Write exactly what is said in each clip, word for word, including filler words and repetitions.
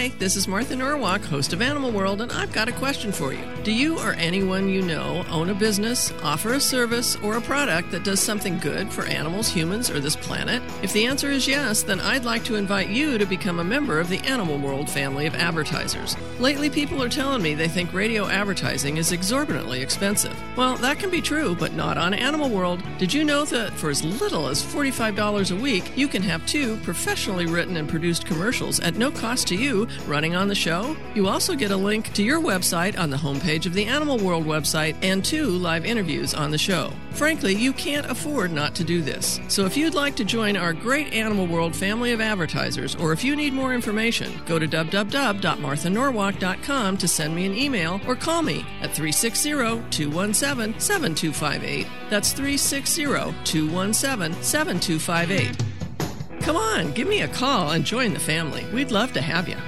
Hi, this is Martha Norwalk, host of Animal World, and I've got a question for you. Do you or anyone you know own a business, offer a service, or a product that does something good for animals, humans, or this planet? If the answer is yes, then I'd like to invite you to become a member of the Animal World family of advertisers. Lately, people are telling me they think radio advertising is exorbitantly expensive. Well, that can be true, but not on Animal World. Did you know that for as little as forty-five dollars a week, you can have two professionally written and produced commercials at no cost to you running on the show? You also get a link to your website on the homepage of the Animal World website and two live interviews on the show. Frankly, you can't afford not to do this. So if you'd like to join our great Animal World family of advertisers, or if you need more information, go to w w w dot martha norwalk dot com to send me an email or call me at three six zero, two one seven, seven two five eight. That's three six zero, two one seven, seven two five eight. Come on, give me a call and join the family. We'd love to have you.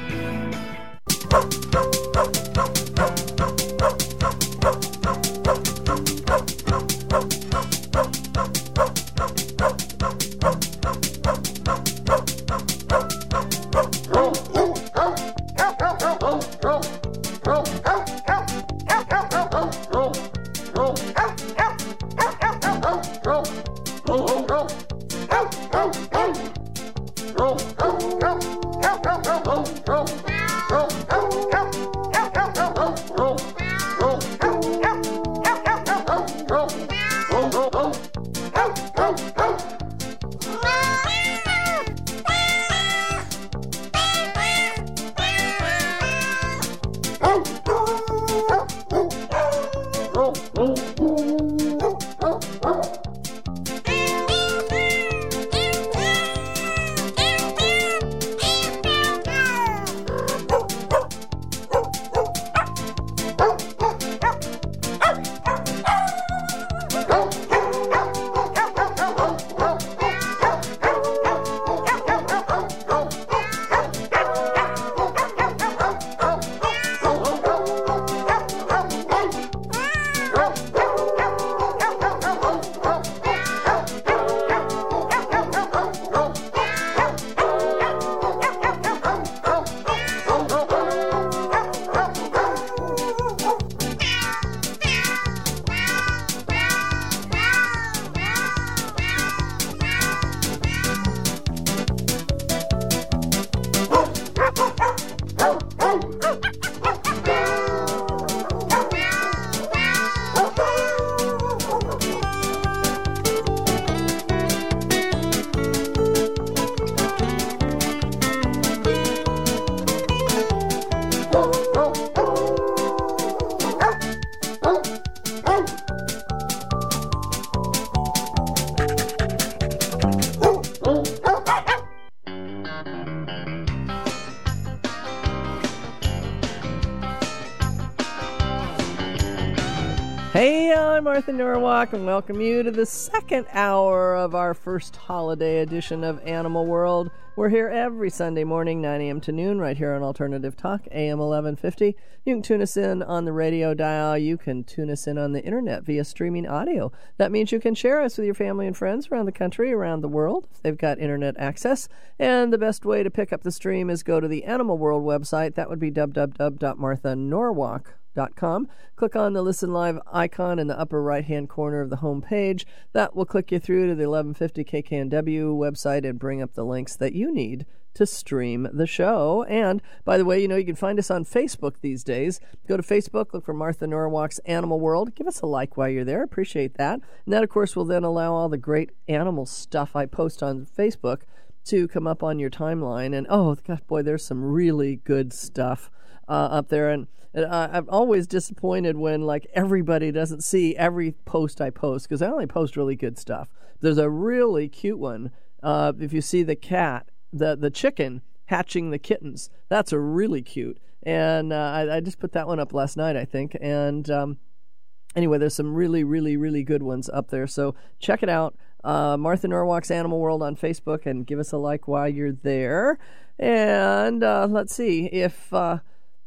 Hey, I'm Martha Norwalk, and welcome you to the second hour of our first holiday edition of Animal World. We're here every Sunday morning, nine a.m. to noon, right here on Alternative Talk, A M eleven fifty. You can tune us in on the radio dial. You can tune us in on the internet via streaming audio. That means you can share us with your family and friends around the country, around the world, if they've got internet access. And the best way to pick up the stream is go to the Animal World website. That would be w w w dot martha norwalk dot com. Click on the Listen Live icon in the upper right-hand corner of the home page. That will click you through to the eleven fifty K K N W website and bring up the links that you need to stream the show. And, by the way, you know, you can find us on Facebook these days. Go to Facebook, look for Martha Norwalk's Animal World. Give us a like while you're there. Appreciate that. And that, of course, will then allow all the great animal stuff I post on Facebook to come up on your timeline. And, oh, gosh, boy, there's some really good stuff uh, up there. And And I, I'm always disappointed when, like, everybody doesn't see every post I post, because I only post really good stuff. There's a really cute one. Uh, if you see the cat, the the chicken hatching the kittens, that's a really cute. And uh, I, I just put that one up last night, I think. And um, anyway, there's some really, really, really good ones up there. So check it out. Uh, Martha Norwalk's Animal World on Facebook, and give us a like while you're there. And uh, let's see if... Uh,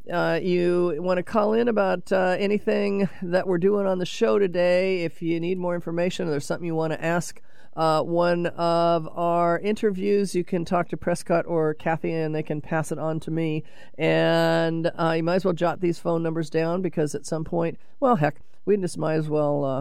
uh, you want to call in about uh, anything that we're doing on the show today, if you need more information or there's something you want to ask uh, one of our interviews, you can talk to Prescott or Kathy and they can pass it on to me. And uh, you might as well jot these phone numbers down because at some point, well, heck, we just might as well... Uh,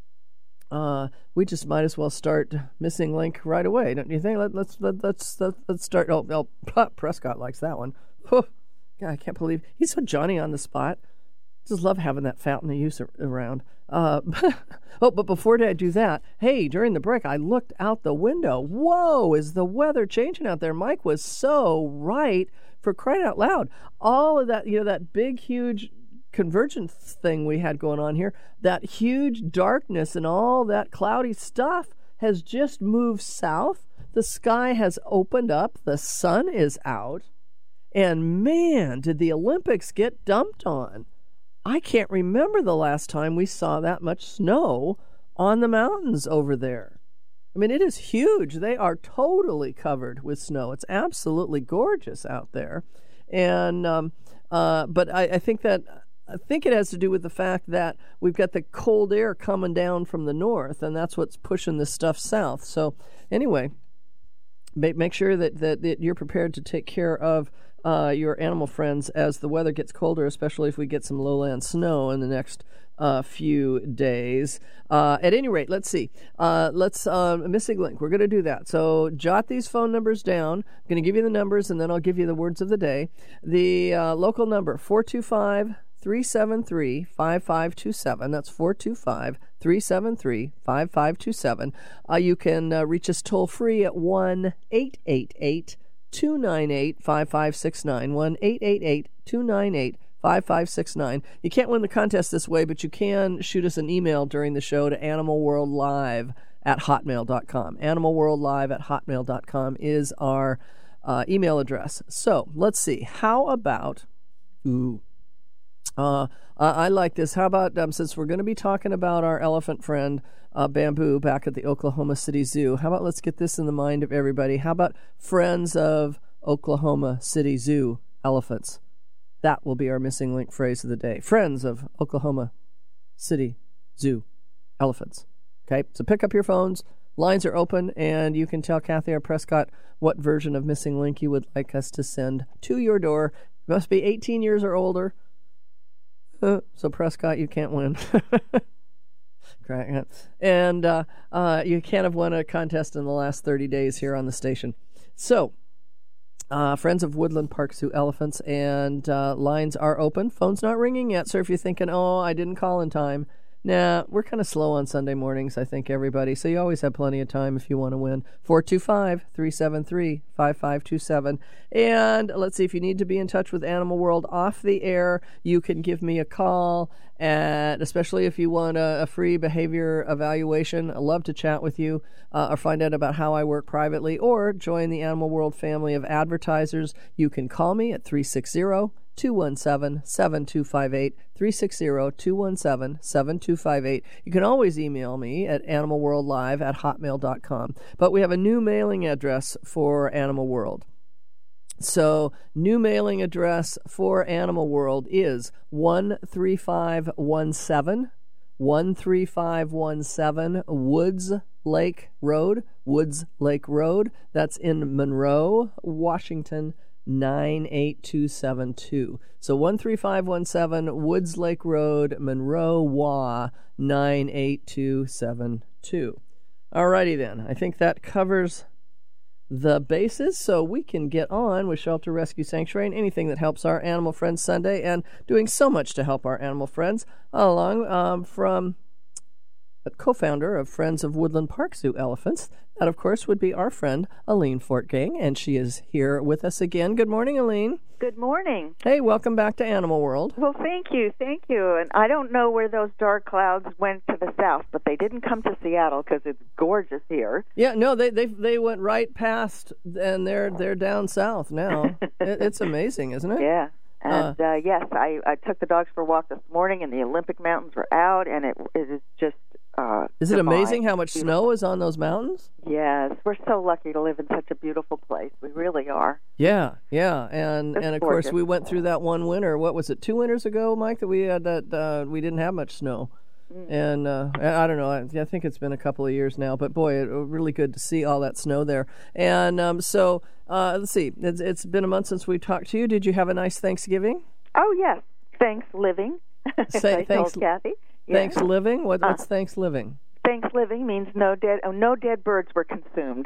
Uh, we just might as well start Missing Link right away, don't you think? Let, let's let, let's let, let's start. Oh, oh, Prescott likes that one. Oh, God, I can't believe he's so Johnny on the spot. Just love having that fountain of youth around. Uh, oh, but before I do that, hey, during the break, I looked out the window. Whoa, is the weather changing out there? Mike was so right, for crying out loud. All of that, you know, that big, huge convergence thing we had going on here, that huge darkness and all that cloudy stuff has just moved south. The sky has opened up. The sun is out. And man, did the Olympics get dumped on. I can't remember the last time we saw that much snow on the mountains over there. I mean, it is huge. They are totally covered with snow. It's absolutely gorgeous out there. And, um, uh, but I, I think that I think it has to do with the fact that we've got the cold air coming down from the north, and that's what's pushing this stuff south. So anyway, make, make sure that, that, that you're prepared to take care of uh, your animal friends as the weather gets colder, especially if we get some lowland snow in the next uh, few days. Uh, at any rate, let's see. Uh, let's uh, Missing Link. We're going to do that. So jot these phone numbers down. I'm going to give you the numbers, and then I'll give you the words of the day. The uh, local number, four two five, three seven three, five five two seven. That's four two five, three seven three, five five two seven. Uh, you can uh, reach us toll free at one eight eight eight, two nine eight, five five six nine. one eight eight eight, two nine eight, five five six nine. You can't win the contest this way, but you can shoot us an email during the show to animalworldlive at hotmail dot com. animalworldlive at hotmail dot com is our uh, email address. So let's see. How about... Ooh. Uh, I like this. How about, um, since we're going to be talking about our elephant friend, uh, Bamboo, back at the Oklahoma City Zoo, how about let's get this in the mind of everybody. How about Friends of Oklahoma City Zoo elephants? That will be our Missing Link phrase of the day. Friends of Oklahoma City Zoo elephants. Okay, so pick up your phones. Lines are open, and you can tell Kathy or Prescott what version of Missing Link you would like us to send to your door. You must be eighteen years or older. So, Prescott, you can't win. And uh, uh, you can't have won a contest in the last thirty days here on the station. So, uh, Friends of Woodland Park Zoo Elephants, and uh, lines are open. Phone's not ringing yet, so if you're thinking, oh, I didn't call in time, nah, we're kind of slow on Sunday mornings, I think, everybody. So you always have plenty of time if you want to win. four two five, three seven three, five five two seven. And let's see, if you need to be in touch with Animal World off the air, you can give me a call, and especially if you want a, a free behavior evaluation. I'd love to chat with you uh, or find out about how I work privately, or join the Animal World family of advertisers. You can call me at three six zero, two one seven, seven two five eight, three six zero, two one seven, seven two five eight. You can always email me at animalworldlive at hotmail dot com. But we have a new mailing address for Animal World. So, new mailing address for Animal World is one three five one seven, one three five one seven Woods Lake Road, Woods Lake Road. That's in Monroe, Washington, nine eight two seven two. So one three five one seven Woods Lake Road, Monroe, W A, nine eight two seven two. Alrighty then. I think that covers the bases, so we can get on with Shelter Rescue Sanctuary and anything that helps our Animal Friends Sunday, and doing so much to help our animal friends, along um, from a co-founder of Friends of Woodland Park Zoo Elephants. That, of course, would be our friend Aline Fortgang, and she is here with us again. Good morning, Aline. Good morning. Hey, welcome back to Animal World. Well, thank you, thank you. And I don't know where those dark clouds went to the south, but they didn't come to Seattle because it's gorgeous here. Yeah, no, they they they went right past, and they're they're down south now. it, it's amazing, isn't it? Yeah. And uh, uh, yes, I, I took the dogs for a walk this morning, and the Olympic Mountains were out, and it, it is just uh, Is it divine. amazing how much snow is on those mountains? yes. We're so lucky to live in such a beautiful place. We really are. Yeah, yeah, and It's and of gorgeous. course we went through that one winter. What was it? Two winters ago, Mike, that we had that uh, we didn't have much snow. And uh, I, I don't know. I, I think it's been a couple of years now, but boy, it was really good to see all that snow there. And um, so uh, let's see. It's, it's been a month since we talked to you. Did you have a nice Thanksgiving? Oh, yes. Thanks living. Say, I thanks, told Kathy. Yeah. Thanks living. What, what's Uh, thanks living? Thanks living means no dead. Oh, no dead birds were consumed.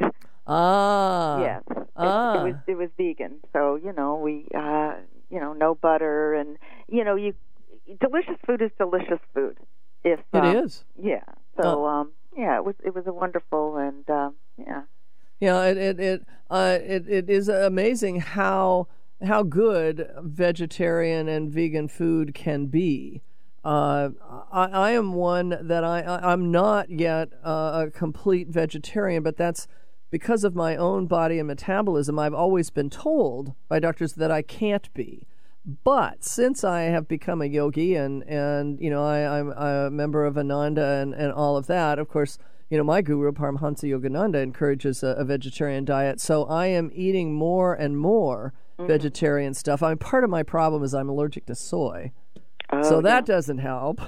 Ah. Yes. It, Ah. it was it was vegan, so you know we uh, you know no butter and you know you delicious food is delicious food. If It um, is. Yeah. So um, yeah, it was it was a wonderful and um, yeah. Yeah, it it it, uh, it it is amazing how how good vegetarian and vegan food can be. Uh, I, I am one that I, I I'm not yet uh, a complete vegetarian, but that's because of my own body and metabolism. I've always been told by doctors that I can't be. But since I have become a yogi and, and you know, I, I'm a member of Ananda and, and all of that, of course, you know, my guru, Paramhansa Yogananda, encourages a, a vegetarian diet. So I am eating more and more mm-hmm. vegetarian stuff. I mean, part of my problem is I'm allergic to soy. Oh, so that yeah. doesn't help.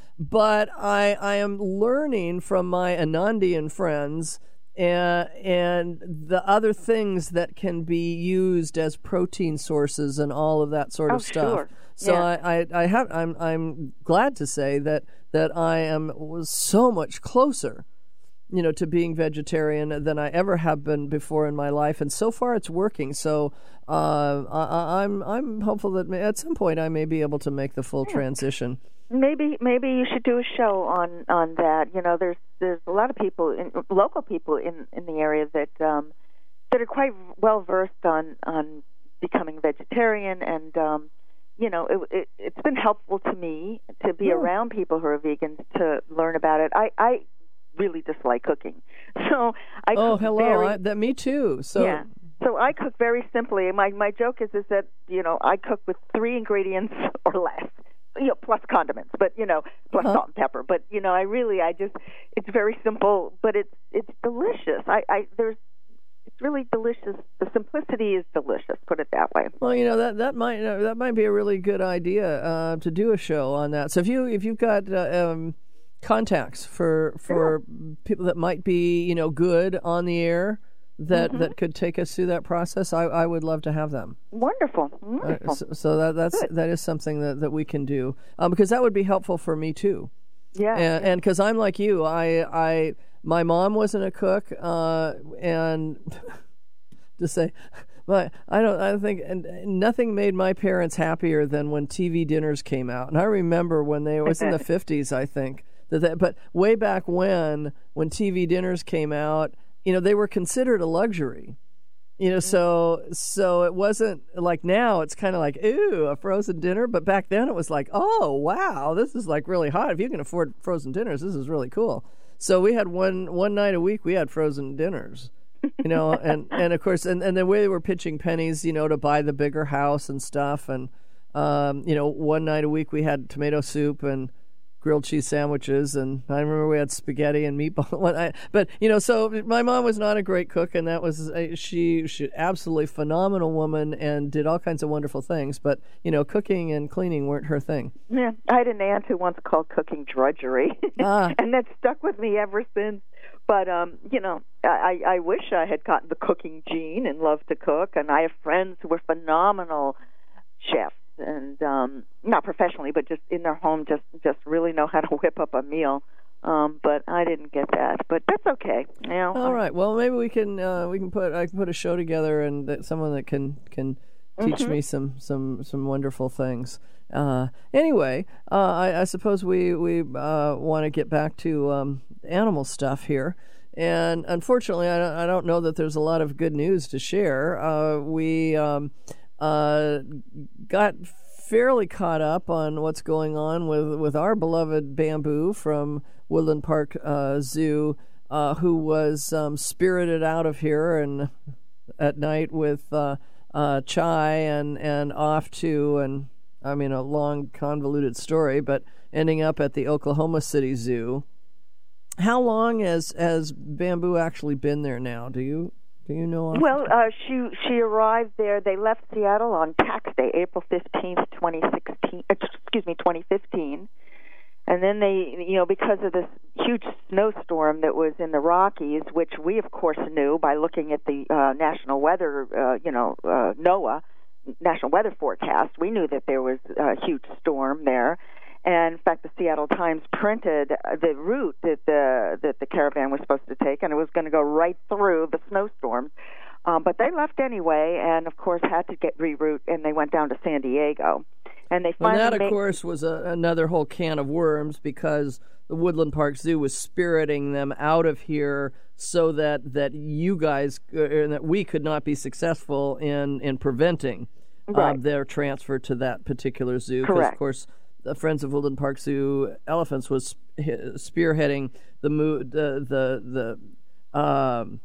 But I, I am learning from my Anandian friends And, and the other things that can be used as protein sources and all of that sort oh, of stuff. Sure. So yeah. I, I, I have I'm I'm glad to say that that I am was so much closer, you know, to being vegetarian than I ever have been before in my life, and so far it's working. So uh, I, I'm I'm hopeful that at some point I may be able to make the full yeah. transition. Maybe maybe you should do a show on, on that. You know, there's there's a lot of people, in, local people in, in the area that um, that are quite well versed on, on becoming vegetarian, and um, you know, it, it, it's been helpful to me to be yeah. around people who are vegans to learn about it. I, I really dislike cooking, so I oh cook hello very, I, that me too. So yeah. So I cook very simply. My my joke is is that you know I cook with three ingredients or less. You know, plus condiments, but you know, plus uh-huh. salt and pepper. But you know, I really, I just, it's very simple, but it's it's delicious. I, I there's, it's really delicious. The simplicity is delicious. Put it that way. Well, you know that that might uh, that might be a really good idea uh, to do a show on that. So if you if you've got uh, um, contacts for for sure. people that might be you know good on the air. That, mm-hmm. that could take us through that process. I, I would love to have them. Wonderful, wonderful. Uh, so, so that that's Good. that is something that, that we can do um, because that would be helpful for me too. Yeah, and and because I'm like you, I I my mom wasn't a cook, uh, and to say, my I don't I think and nothing made my parents happier than when T V dinners came out. And I remember when they it was in the fifties, I think that, that but way back when when T V dinners came out. You know, they were considered a luxury. You know, so so it wasn't like now it's kind of like, ooh, a frozen dinner. But back then it was like, oh, wow, this is like really hot. If you can afford frozen dinners, this is really cool. So we had one one night a week, we had frozen dinners, you know, and, and of course, and, and the way they were pitching pennies, you know, to buy the bigger house and stuff. And, um, you know, one night a week we had tomato soup and grilled cheese sandwiches, and I remember we had spaghetti and meatball. But you know, so my mom was not a great cook, and that was a, she she absolutely phenomenal woman and did all kinds of wonderful things. But you know, cooking and cleaning weren't her thing. Yeah, I had an aunt who once called cooking drudgery, ah. and that stuck with me ever since. But um, you know, I I wish I had gotten the cooking gene and loved to cook, and I have friends who were phenomenal chefs. And um, not professionally, but just in their home, just just really know how to whip up a meal. Um, but I didn't get that. But that's okay. You know, all right. Well, maybe we can uh, we can put I can put a show together, and that someone that can can teach mm-hmm. me some some some wonderful things. Uh, anyway, uh, I, I suppose we we uh, want to get back to um, animal stuff here. And unfortunately, I don't, I don't know that there's a lot of good news to share. Uh, we. Um, Uh, got fairly caught up on what's going on with, with our beloved Bamboo from Woodland Park uh, Zoo, uh, who was um, spirited out of here and at night with uh, uh, Chai and, and off to, and I mean, a long convoluted story, but ending up at the Oklahoma City Zoo. How long has has Bamboo actually been there now? Do you do you know? Well, uh, she she arrived there. They left Seattle on Tax Day, April fifteenth, twenty sixteen. Excuse me, twenty fifteen. And then they, you know, because of this huge snowstorm that was in the Rockies, which we, of course, knew by looking at the uh, National Weather, uh, you know, uh, NOAA, National Weather Forecast, we knew that there was a huge storm there. And, in fact, the Seattle Times printed the route that the that the caravan was supposed to take, and it was going to go right through the snowstorms. Um, but they left anyway, and, of course, had to get reroute, and they went down to San Diego. And they finally and that, of made, course, was a, another whole can of worms because the Woodland Park Zoo was spiriting them out of here so that, that you guys, uh, that we could not be successful in, in preventing right. uh, their transfer to that particular zoo. Correct. Because, of course, the Friends of Woodland Park Zoo Elephants was spearheading the mo- the the, the um,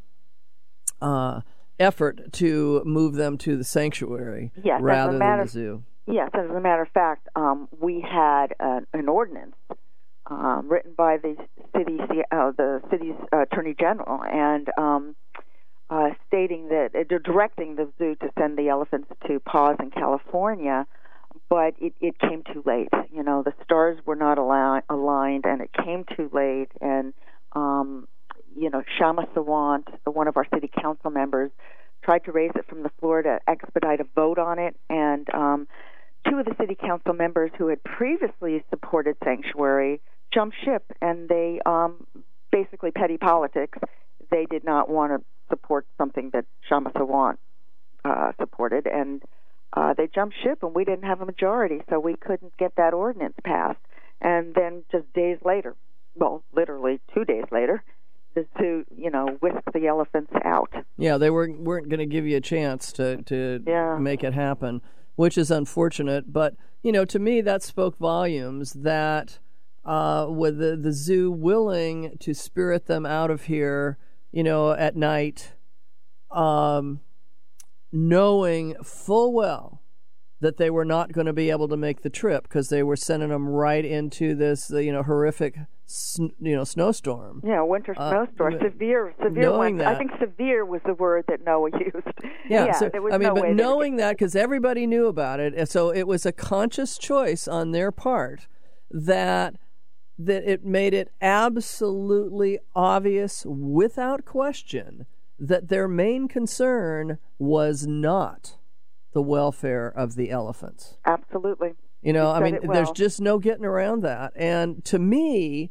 uh, effort to move them to the sanctuary yes, rather matter, than the zoo. Yes, as a matter of fact, um, we had an, an ordinance um, written by the city, uh, the city's attorney general, and um, uh, stating that uh, directing the zoo to send the elephants to Paws in California. But it, it came too late. You know, the stars were not al- aligned, and it came too late. And, um, you know, Shama Sawant, one of our city council members, tried to raise it from the floor to expedite a vote on it. And um, two of the city council members who had previously supported Sanctuary jumped ship, and they um, basically petty politics. They did not want to support something that Shama Sawant uh, supported, and Uh, they jumped ship, and we didn't have a majority, so we couldn't get that ordinance passed. And then just days later, well, literally two days later, the zoo, you know, whisked the elephants out. Yeah, they weren't, weren't going to give you a chance to, to yeah. make it happen, which is unfortunate. But, you know, to me, that spoke volumes that uh, with the, the zoo willing to spirit them out of here, you know, at night, um, knowing full well that they were not going to be able to make the trip because they were sending them right into this, you know, horrific, sn- you know, snowstorm. Yeah, winter snowstorm, uh, severe, severe. Knowing one. that, I think severe was the word that Noah used. Yeah, yeah so, there was I mean, no but way knowing that, that because everybody knew about it, and so it was a conscious choice on their part that that it made it absolutely obvious, without question, that their main concern was not the welfare of the elephants. Absolutely. You know, you I mean, well. there's just no getting around that. And to me,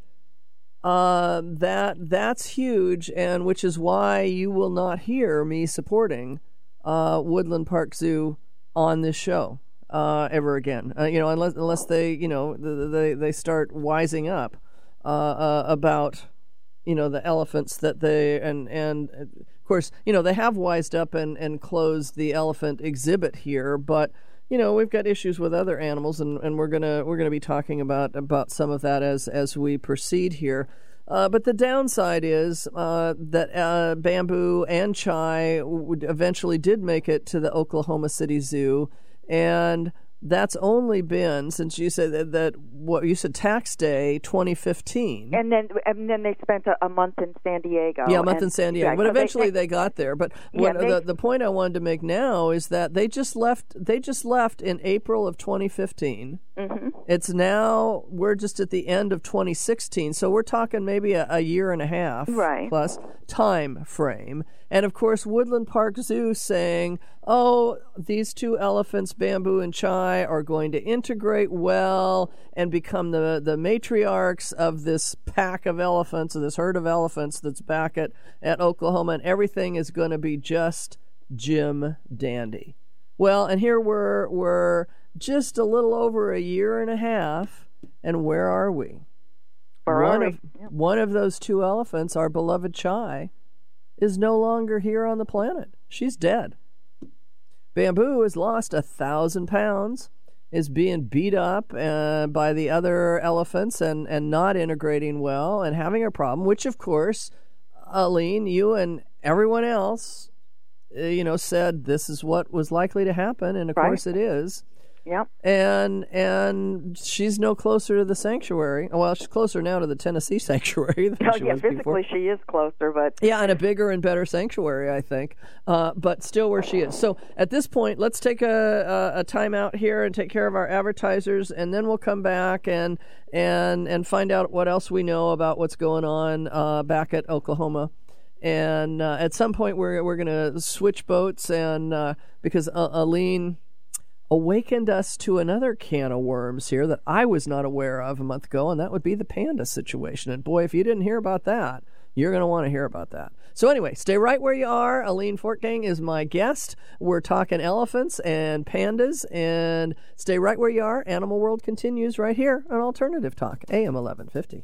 uh, that that's huge, and which is why you will not hear me supporting uh, Woodland Park Zoo on this show uh, ever again. Uh, you know, unless unless they, you know, they they start wising up uh, uh, about, you know, the elephants that they and and. Of course, you know, they have wised up and, and closed the elephant exhibit here, but, you know, we've got issues with other animals, and, and we're gonna we're gonna be talking about about some of that as as we proceed here. Uh, but the downside is uh, that uh, Bamboo and Chai would eventually did make it to the Oklahoma City Zoo, and that's only been, since you said that, that what you said, Tax Day twenty fifteen, and then and then they spent a, a month in San Diego. Yeah, a month and, in San Diego, yeah, but so eventually they, they, they got there. But yeah, what, they, the the point I wanted to make now is that they just left. They just left in April of twenty fifteen. Mm-hmm. It's now we're just at the end of twenty sixteen, so we're talking maybe a, a year and a half right. plus time frame. And of course, Woodland Park Zoo saying, "Oh, these two elephants, Bamboo and Chai, are going to integrate well and become the the matriarchs of this pack of elephants, of this herd of elephants that's back at at Oklahoma, and everything is going to be just Jim dandy." Well, and here we're we're just a little over a year and a half, and where are we? Where one are we? of Yeah. one of those two elephants, our beloved Chai, is no longer here on the planet. She's dead. Bamboo has lost a thousand pounds, is being beat up uh, by the other elephants and, and not integrating well and having a problem, which, of course, Aline, you and everyone else, uh, you know, said this is what was likely to happen, and of right. course it is. Yep. And and she's no closer to the sanctuary. Well, she's closer now to the Tennessee sanctuary than Oh, she yeah, was physically before. she is closer, but... Yeah, and a bigger and better sanctuary, I think, uh, but still where she is. So at this point, let's take a, a, a time out here and take care of our advertisers, and then we'll come back and and and find out what else we know about what's going on uh, back at Oklahoma. And uh, at some point, we're we're going to switch boats, and uh, because uh, Aline awakened us to another can of worms here that I was not aware of a month ago, and that would be the panda situation. And boy, if you didn't hear about that, you're going to want to hear about that. So anyway, stay right where you are. Aline Fortgang is my guest. We're talking elephants and pandas, and stay right where you are. Animal World continues right here on Alternative Talk, A M eleven fifty.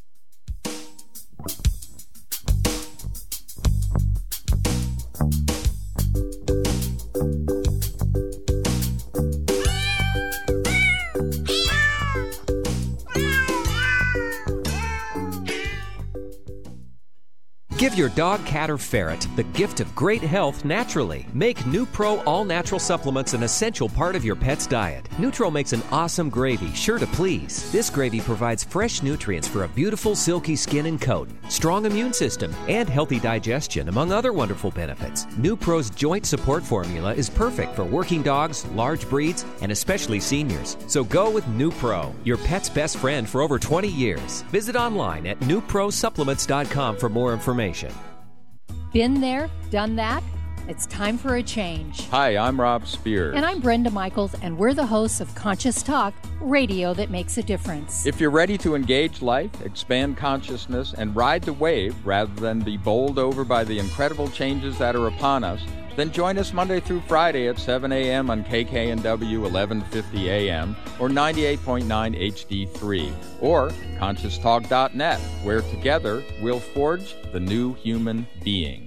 Give your dog, cat, or ferret the gift of great health naturally. Make NuPro all-natural supplements an essential part of your pet's diet. Nutro makes an awesome gravy, sure to please. This gravy provides fresh nutrients for a beautiful, silky skin and coat, strong immune system, and healthy digestion, among other wonderful benefits. NuPro's joint support formula is perfect for working dogs, large breeds, and especially seniors. So go with NuPro, your pet's best friend for over twenty years. Visit online at new pro supplements dot com for more information. Been there, done that? It's time for a change. Hi, I'm Rob Spears. And I'm Brenda Michaels, and we're the hosts of Conscious Talk, radio that makes a difference. If you're ready to engage life, expand consciousness, and ride the wave rather than be bowled over by the incredible changes that are upon us, then join us Monday through Friday at seven a.m. on K K N W eleven fifty A M or ninety-eight point nine H D three or conscious talk dot net, where together we'll forge the new human being.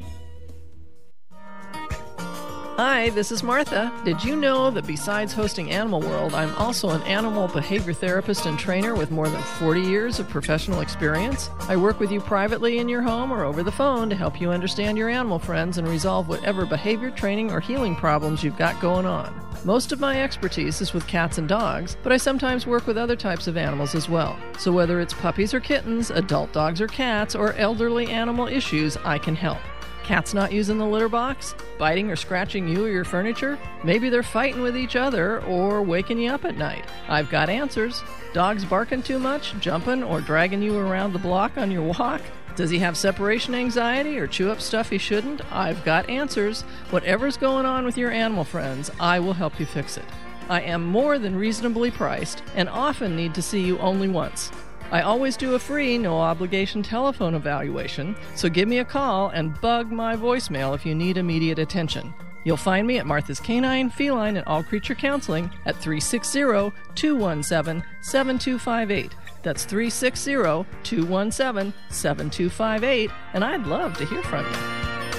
Hi, this is Martha. Did you know that besides hosting Animal World, I'm also an animal behavior therapist and trainer with more than forty years of professional experience? I work with you privately in your home or over the phone to help you understand your animal friends and resolve whatever behavior, training, or healing problems you've got going on. Most of my expertise is with cats and dogs, but I sometimes work with other types of animals as well. So whether it's puppies or kittens, adult dogs or cats, or elderly animal issues, I can help. Cats not using the litter box? Biting or scratching you or your furniture? Maybe they're fighting with each other or waking you up at night. I've got answers. Dogs barking too much, jumping, or dragging you around the block on your walk? Does he have separation anxiety or chew up stuff he shouldn't? I've got answers. Whatever's going on with your animal friends, I will help you fix it. I am more than reasonably priced and often need to see you only once. I always do a free, no-obligation telephone evaluation, so give me a call and bug my voicemail if you need immediate attention. You'll find me at Martha's Canine, Feline, and All Creature Counseling at three six zero, two one seven, seven two five eight. That's three six zero, two one seven, seven two five eight, and I'd love to hear from you.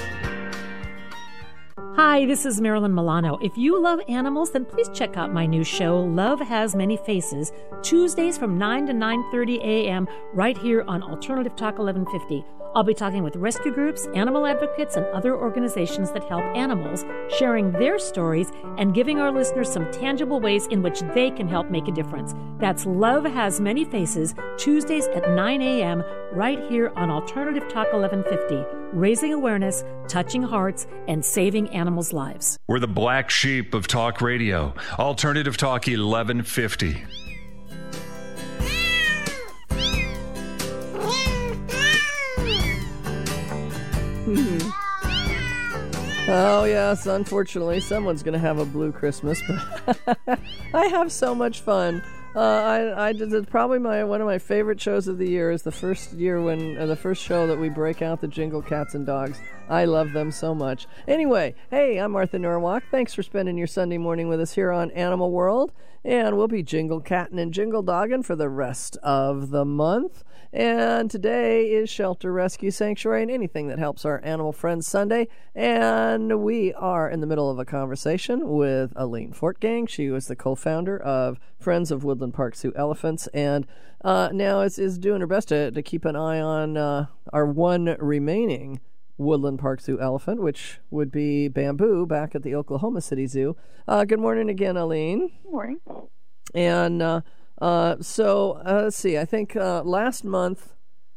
Hi, this is Marilyn Milano. If you love animals, then please check out my new show, Love Has Many Faces, Tuesdays from nine to nine thirty a.m. right here on Alternative Talk eleven fifty. I'll be talking with rescue groups, animal advocates, and other organizations that help animals, sharing their stories and giving our listeners some tangible ways in which they can help make a difference. That's Love Has Many Faces, Tuesdays at nine a.m. right here on Alternative Talk eleven fifty, raising awareness, touching hearts, and saving animals' lives. We're the black sheep of talk radio. Alternative Talk eleven fifty. Oh, yes, unfortunately, someone's going to have a blue Christmas, but I have so much fun. Uh, I, I did it's probably my one of my favorite shows of the year is the first year when uh, the first show that we break out the Jingle Cats and Dogs. I love them so much. Anyway, hey, I'm Martha Norwalk. Thanks for spending your Sunday morning with us here on Animal World, and we'll be jingle catting and jingle dogging for the rest of the month. And today is Shelter Rescue Sanctuary and anything that helps our animal friends Sunday. And we are in the middle of a conversation with Aline Fortgang. She was the co-founder of Friends of Woodland Park Zoo Elephants, and uh, now is, is doing her best to, to keep an eye on uh, our one remaining Woodland Park Zoo elephant, which would be Bamboo back at the Oklahoma City Zoo. Uh, good morning again, Aline. Good morning. And uh, uh, so, uh, let's see, I think uh, last month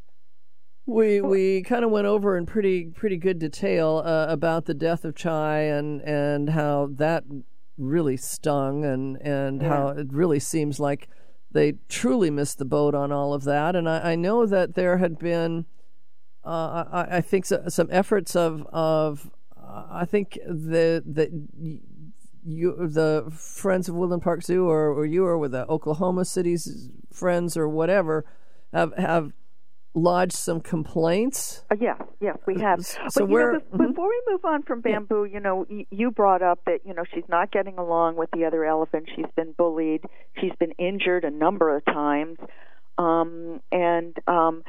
we we kind of went over in pretty pretty good detail uh, about the death of Chai and, and how that really stung and, and yeah. how it really seems like they truly missed the boat on all of that. And I, I know that there had been... Uh, I, I think so, some efforts of of uh, I think the the you the Friends of Woodland Park Zoo or, or you or with the Oklahoma City's friends or whatever have have lodged some complaints. Uh, yes, yes, we have. So but you we're, know, be- before we move on from Bamboo, you know, y- you brought up that you know she's not getting along with the other elephants. She's been bullied. She's been injured a number of times, um, and. Um,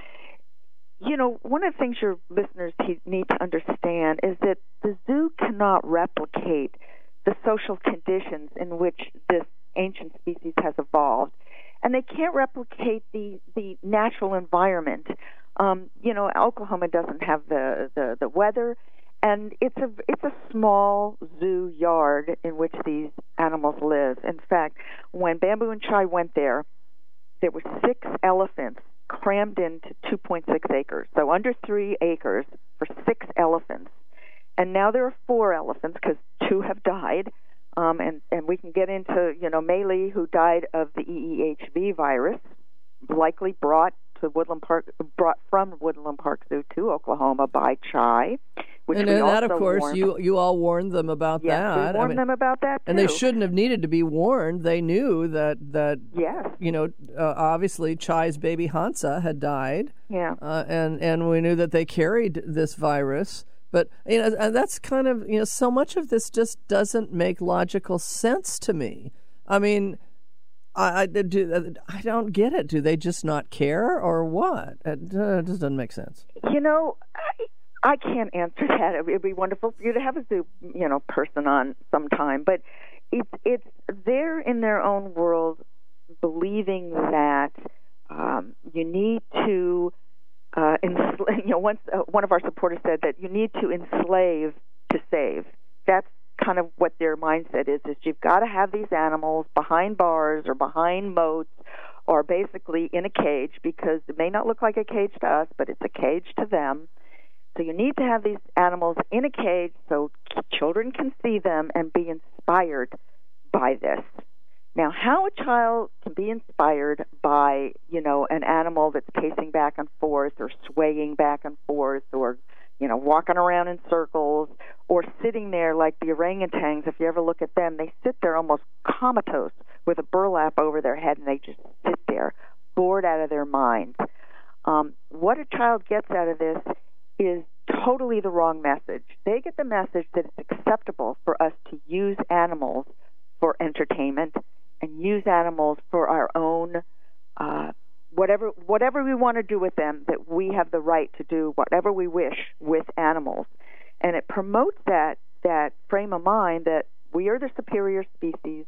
You know, one of the things your listeners need to understand is that the zoo cannot replicate the social conditions in which this ancient species has evolved. And they can't replicate the, the natural environment. Um, you know, Oklahoma doesn't have the, the, the weather, and it's a, it's a small zoo yard in which these animals live. In fact, when Bamboo and Chai went there, there were six elephants crammed into two point six acres, so under three acres for six elephants. And now there are four elephants because two have died, um, and, and we can get into, you know, Maylee, who died of the E E H V virus, likely brought to Woodland Park, brought from Woodland Park Zoo to Oklahoma by Chai. Which and we and that, also of course, warned. you you all warned them about yes, that. we warned I mean, them about that, too. And they shouldn't have needed to be warned. They knew that, that yes. you know, uh, obviously Chai's baby Hansa had died. Yeah. Uh, and, and we knew that they carried this virus. But, you know, and that's kind of, you know, so much of this just doesn't make logical sense to me. I mean... I, I, do, I don't get it. Do they just not care or what? It uh, just doesn't make sense. You know, I, I can't answer that. It would be wonderful for you to have a zoo, you know, person on sometime. But it's it's they're in their own world, believing that um, you need to, uh, ensl- you know, once uh, one of our supporters said that you need to enslave to save. That's kind of what their mindset is, is you've got to have these animals behind bars or behind moats or basically in a cage, because it may not look like a cage to us, but it's a cage to them. So you need to have these animals in a cage so children can see them and be inspired by this. Now, how a child can be inspired by, you know, an animal that's pacing back and forth or swaying back and forth or you know, walking around in circles, or sitting there like the orangutans. If you ever look at them, they sit there almost comatose with a burlap over their head, and they just sit there, bored out of their minds. Um, what a child gets out of this is totally the wrong message. They get the message that it's acceptable for us to use animals for entertainment and use animals for our own uh Whatever whatever we want to do with them, that we have the right to do whatever we wish with animals. And it promotes that that frame of mind that we are the superior species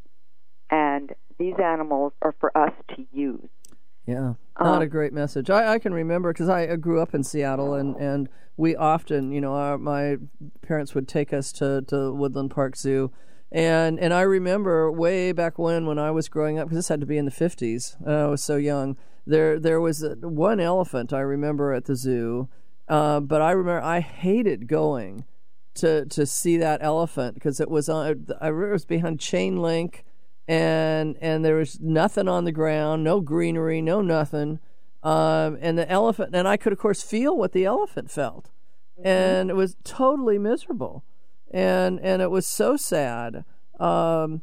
and these animals are for us to use. Yeah, not um, a great message. I, I can remember, because I grew up in Seattle, and, and we often, you know, our, my parents would take us to, to Woodland Park Zoo. And and I remember way back when, when I was growing up, because this had to be in the fifties, uh, I was so young, there there was a, one elephant I remember at the zoo, uh, but I remember I hated going to to see that elephant, because it was on, I remember it was behind chain link, and and there was nothing on the ground, no greenery, no nothing, um, and the elephant, and I could of course feel what the elephant felt, mm-hmm. and it was totally miserable. And and it was so sad, um,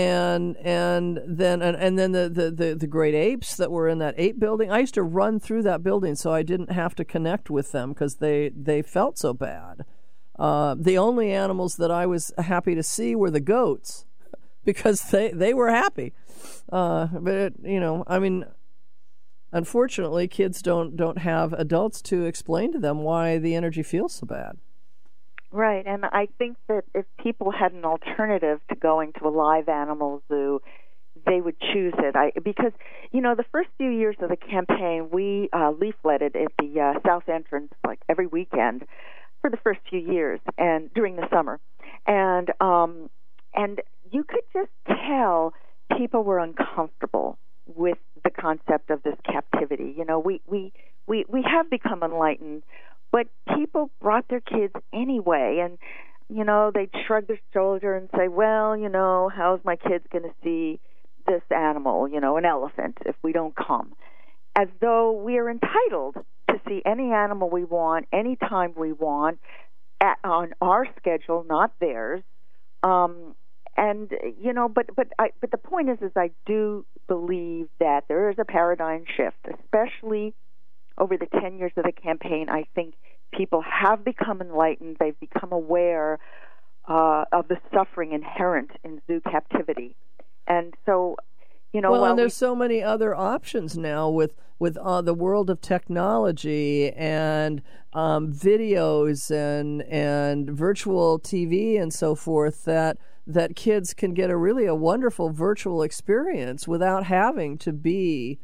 and and then and, and then the, the, the, the great apes that were in that ape building. I used to run through that building so I didn't have to connect with them, because they, they felt so bad. Uh, the only animals that I was happy to see were the goats, because they, they were happy. Uh, but it, you know, I mean, unfortunately, kids don't don't have adults to explain to them why the energy feels so bad. Right, and I think that if people had an alternative to going to a live animal zoo, they would choose it. I because, you know, the first few years of the campaign, we uh, leafleted at the uh, south entrance like every weekend. for the first few years and during the summer, and um, and you could just tell people were uncomfortable with the concept of this captivity. You know, we we we, we have become enlightened, but people brought their kids anyway, and you know, they'd shrug their shoulder and say, well, you know, how's my kids going to see this animal, you know, an elephant, if we don't come? As though we are entitled to see any animal we want, anytime we want, at, on our schedule, not theirs. Um, and, you know, but but I, but the point is, is I do believe that there is a paradigm shift, especially over the ten years of the campaign. I think people have become enlightened. They've become aware uh, of the suffering inherent in zoo captivity. And so, you know, well, while and there's we, so many other options now with with uh, the world of technology and um, videos and and virtual T V and so forth that that kids can get a really a wonderful virtual experience without having to be,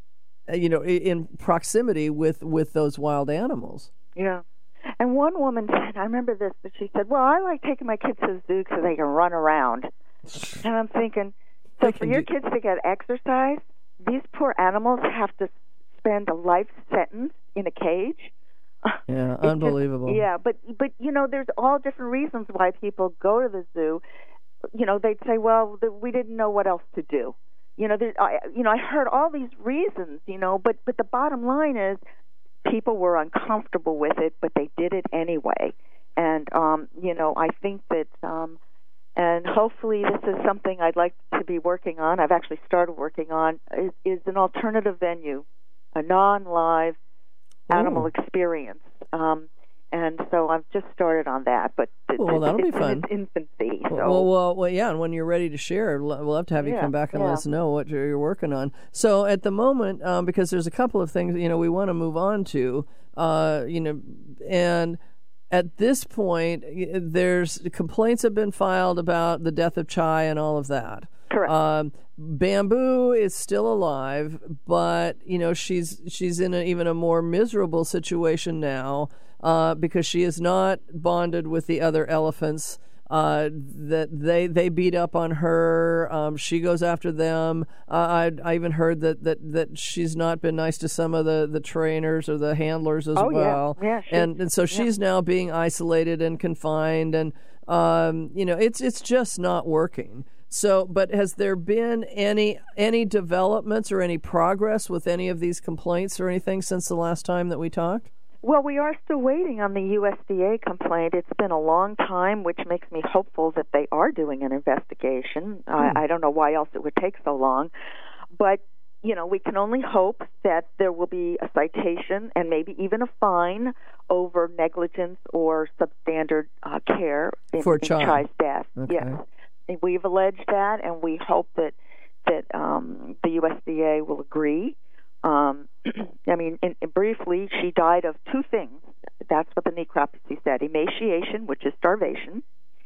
you know, in proximity with, with those wild animals. Yeah. And one woman said, I remember this, but she said, well, I like taking my kids to the zoo so they can run around. And I'm thinking, so for your kids to get exercise, these poor animals have to spend a life sentence in a cage? Yeah, It's unbelievable. Just, yeah, but, but, you know, there's all different reasons why people go to the zoo. You know, they'd say, well, the, we didn't know what else to do. You know, there, I, you know, I heard all these reasons, you know, but, but the bottom line is, people were uncomfortable with it, but they did it anyway. And, um, you know, I think that, um, and hopefully this is something I'd like to be working on, I've actually started working on, is, is an alternative venue, a non-live Ooh. animal experience. Um, and so I've just started on that, but it, Well, that'll it's be fun. in its infancy. So. Well, well, well, yeah, and when you're ready to share, we'll love to have you Yeah, come back and yeah. let us know what you're, you're working on. So at the moment, um, because there's a couple of things, you know, we want to move on to, uh, you know, and at this point, y- there's complaints have been filed about the death of Chai and all of that. Correct. Um, Bamboo is still alive, but you know she's she's in a, even a more miserable situation now uh, because she is not bonded with the other elephants. Uh, that they they beat up on her. Um, she goes after them. Uh, I I even heard that, that, that she's not been nice to some of the, the trainers or the handlers as Oh, yeah. well. Yeah, she- and and so she's now being isolated and confined, and um, you know it's it's just not working. So, but has there been any any developments or any progress with any of these complaints or anything since the last time that we talked? Well, we are still waiting on the U S D A complaint. It's been a long time, which makes me hopeful that they are doing an investigation. Hmm. I, I don't know why else it would take so long. But, you know, we can only hope that there will be a citation and maybe even a fine over negligence or substandard uh, care in, For in Chai. Chai's death. Okay. Yes. And we've alleged that, and we hope that, that um, the U S D A will agree. Um, I mean, in, in briefly, she died of two things. That's what the necropsy said: emaciation, which is starvation,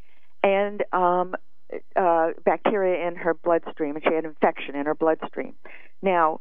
and um, uh, bacteria in her bloodstream, and she had infection in her bloodstream. Now,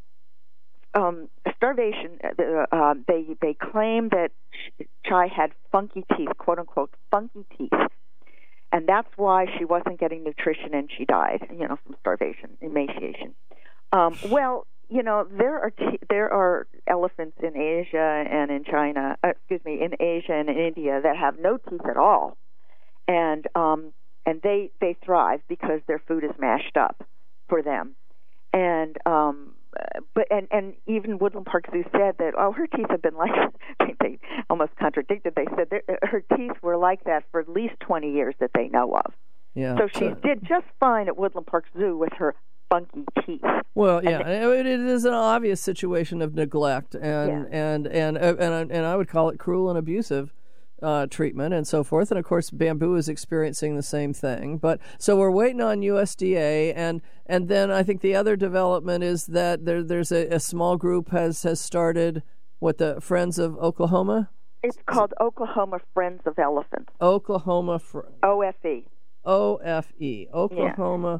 um, starvation. Uh, uh, they they claim that Chai had funky teeth, quote unquote, funky teeth, and that's why she wasn't getting nutrition and she died. You know, from starvation, emaciation. Um, well. You know, there are t- there are elephants in Asia and in China, uh, excuse me, in Asia and in India that have no teeth at all, and um, and they they thrive because their food is mashed up for them, and um, but and, and even Woodland Park Zoo said that oh her teeth have been like they almost contradicted. They said that her teeth were like that for at least twenty years that they know of. Yeah. So she did just fine at Woodland Park Zoo with her funky teeth. Well, yeah, it, it is an obvious situation of neglect, and Yeah. and, and and and and I would call it cruel and abusive uh, treatment and so forth. And of course, Bamboo is experiencing the same thing. But so we're waiting on U S D A, and and then I think the other development is that there there's a, a small group has has started what the Friends of Oklahoma. It's called Oklahoma Friends of Elephants. Oklahoma Fr- O F E. O F E Oklahoma.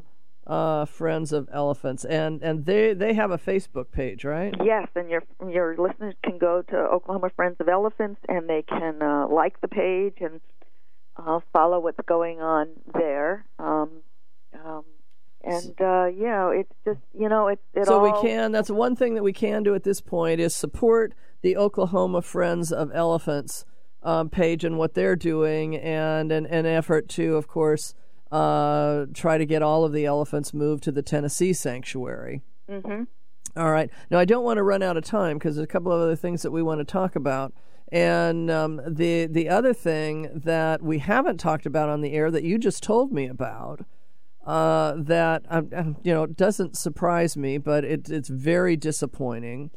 uh, Friends of Elephants, and and they they have a Facebook page, right? Yes, and your your listeners can go to Oklahoma Friends of Elephants, and they can uh, like the page and uh, follow what's going on there. Um, um, and uh, you know, it's just you know, it's it so all. we can. That's one thing that we can do at this point is support the Oklahoma Friends of Elephants um, page and what they're doing, and an, an effort to, of course, uh, try to get all of the elephants moved to the Tennessee sanctuary. Mm-hmm. All right. Now, I don't want to run out of time because there's a couple of other things that we want to talk about. And um, the the other thing that we haven't talked about on the air that you just told me about, uh, that um, you know doesn't surprise me, but it, it's very disappointing,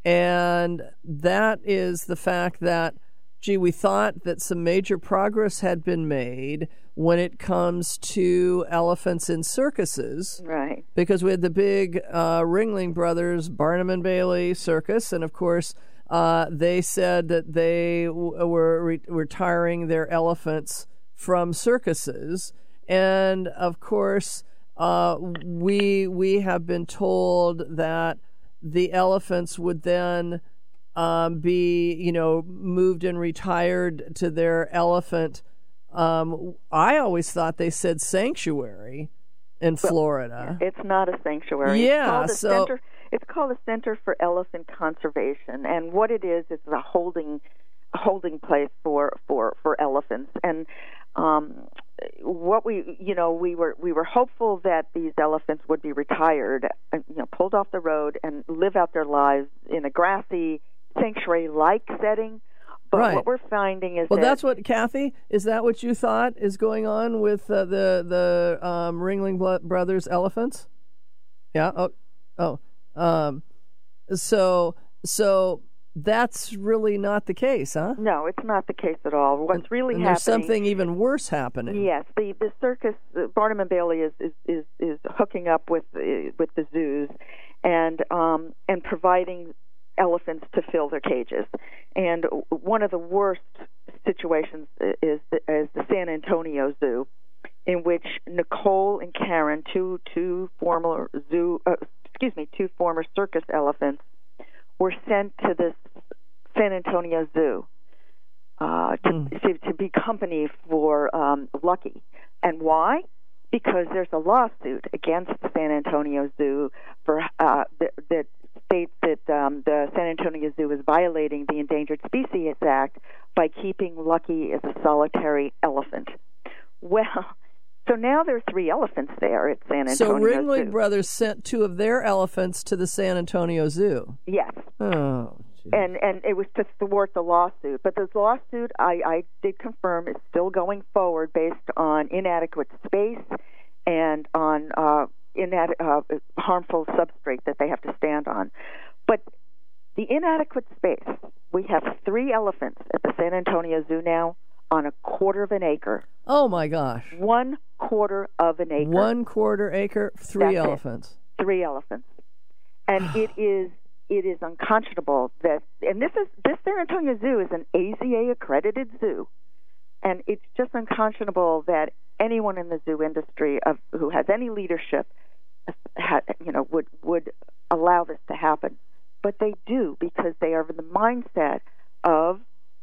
and that is the fact that, gee, we thought that some major progress had been made when it comes to elephants in circuses. Right. Because we had the big uh, Ringling Brothers, Barnum and Bailey circus, and of course, uh, they said that they w- were re- retiring their elephants from circuses. And of course, uh, we we have been told that the elephants would then um, be, you know, moved and retired to their elephant. Um, I always thought they said sanctuary in well, Florida. It's not a sanctuary. Yeah, it's called so a center, it's called a Center for Elephant Conservation, and what it is is a holding a holding place for for, for elephants. And um, what we you know we were we were hopeful that these elephants would be retired, and, you know, pulled off the road and live out their lives in a grassy sanctuary-like setting. But right. what we're finding is well, that that's what, Kathy, is that what you thought is going on with uh, the the um, Ringling Blo- Brothers elephants? Yeah. Oh, oh. Um, so so that's really not the case, huh? No, it's not the case at all. What's really and happening? There's something even worse happening. Yes, the the circus, uh, Barnum and Bailey is is is, is hooking up with uh, with the zoos, and um and providing elephants to fill their cages. And one of the worst situations is the, is the San Antonio Zoo, in which Nicole and Karen, two two former zoo, uh, excuse me, two former circus elephants, were sent to this San Antonio Zoo uh, to, mm. to to be company for um, Lucky. And why? Because there's a lawsuit against the San Antonio Zoo for uh, that, that states that um, the San Antonio Zoo is violating the Endangered Species Act by keeping Lucky as a solitary elephant. Well, so now there are three elephants there at San Antonio So Ringling Zoo. Brothers sent two of their elephants to the San Antonio Zoo. Yes. Oh, geez. And and it was to thwart the lawsuit. But this lawsuit, I, I did confirm, is still going forward based on inadequate space and on uh, inad- uh, harmful substrate that they have to stand on. But the inadequate space, we have three elephants at the San Antonio Zoo now on a quarter of an acre. Oh, my gosh. One quarter of an acre. One quarter acre, three That's elephants. It. Three elephants. And it is it is unconscionable that, and this is this San Antonio Zoo is an A Z A accredited zoo, and it's just unconscionable that anyone in the zoo industry of who has any leadership, ha, you know, would would allow this to happen. But they do, because they are in the mindset of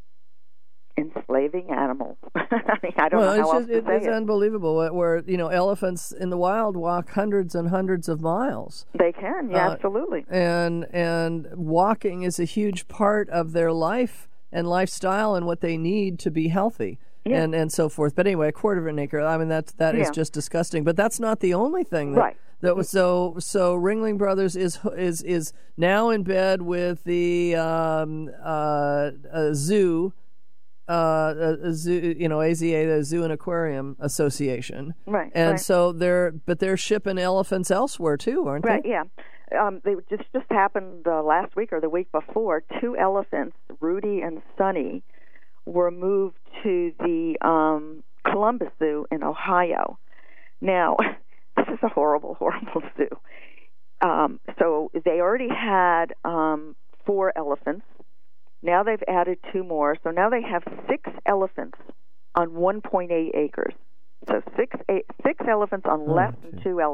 enslaving animals. I mean, I don't well, know how it's else just, to it, say it's it. unbelievable where, where, you know, elephants in the wild walk hundreds and hundreds of miles. They can, yeah, Uh, absolutely. And and walking is a huge part of their life and lifestyle and what they need to be healthy. Yeah. And, and so forth. But anyway, a quarter of an acre, I mean, that's, that is Yeah. just disgusting. But that's not the only thing that, Right. that was so, so Ringling Brothers is, is, is now in bed with the um, uh, uh, zoo, uh, a, a zoo, you know, A Z A, the Zoo and Aquarium Association. Right, And right. so they're, but they're shipping elephants elsewhere too, aren't Right, they? yeah. Um, they just just happened uh, last week or the week before. Two elephants, Rudy and Sunny, were moved to the um, Columbus Zoo in Ohio. Now, this is a horrible, horrible zoo. Um, so they already had um, four elephants. Now they've added two more. So now they have six elephants on one point eight acres. So six eight, six elephants on Oh, less gee. than two elephants.